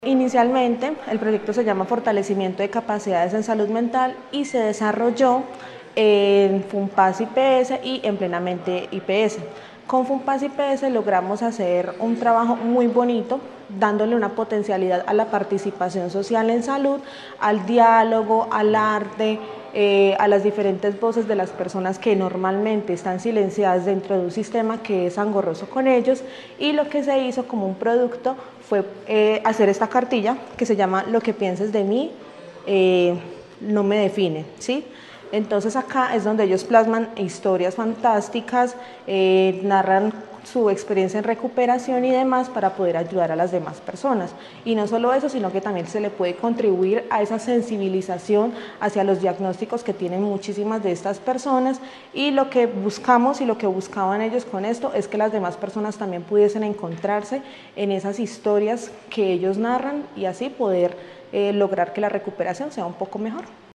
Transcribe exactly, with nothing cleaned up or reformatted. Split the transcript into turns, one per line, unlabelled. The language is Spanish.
Inicialmente, el proyecto se llama Fortalecimiento de Capacidades en Salud Mental y se desarrolló en FUNPAS I P S y en Plenamente I P S. Con FUNPAS I P S logramos hacer un trabajo muy bonito, dándole una potencialidad a la participación social en salud, al diálogo, al arte, eh, a las diferentes voces de las personas que normalmente están silenciadas dentro de un sistema que es engorroso con ellos, y lo que se hizo como un producto fue eh, hacer esta cartilla que se llama Lo que pienses de mí eh, no me define, ¿sí? Entonces acá es donde ellos plasman historias fantásticas, eh, narran su experiencia en recuperación y demás para poder ayudar a las demás personas. Y no solo eso, sino que también se le puede contribuir a esa sensibilización hacia los diagnósticos que tienen muchísimas de estas personas, y lo que buscamos y lo que buscaban ellos con esto es que las demás personas también pudiesen encontrarse en esas historias que ellos narran y así poder eh, lograr que la recuperación sea un poco mejor.